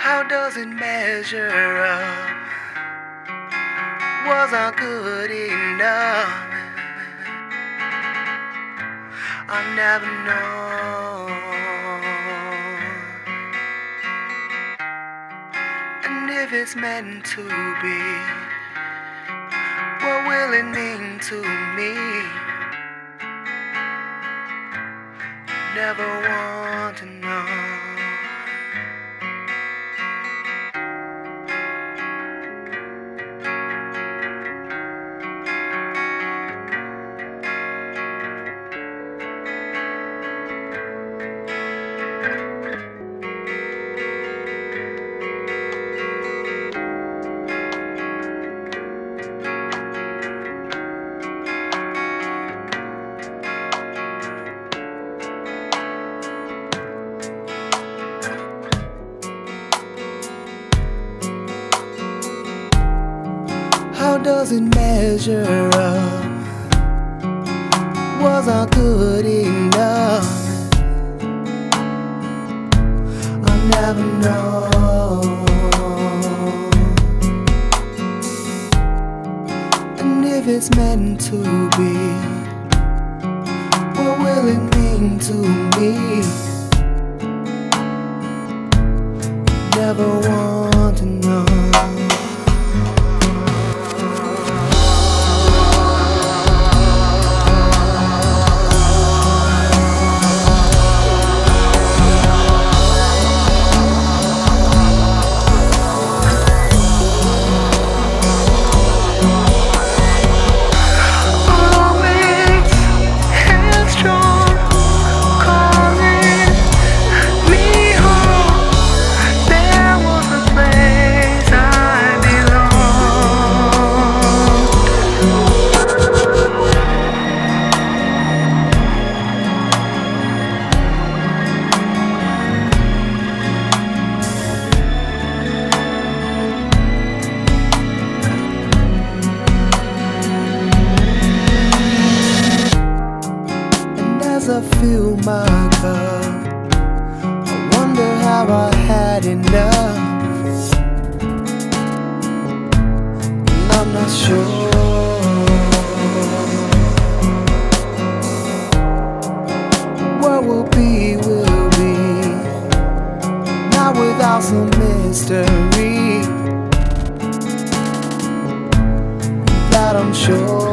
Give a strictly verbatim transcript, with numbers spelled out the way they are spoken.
How does it measure up? Was I good enough? I never know. And if it's meant to be, what will it mean to me? Never want to know. How does it measure up? Was I good enough? I'll never know. And if it's meant to be, what will it mean to me? Never want to know. As I fill my cup, I wonder how I had enough. And I'm not sure. What will be, will be. Not without some mystery that I'm sure.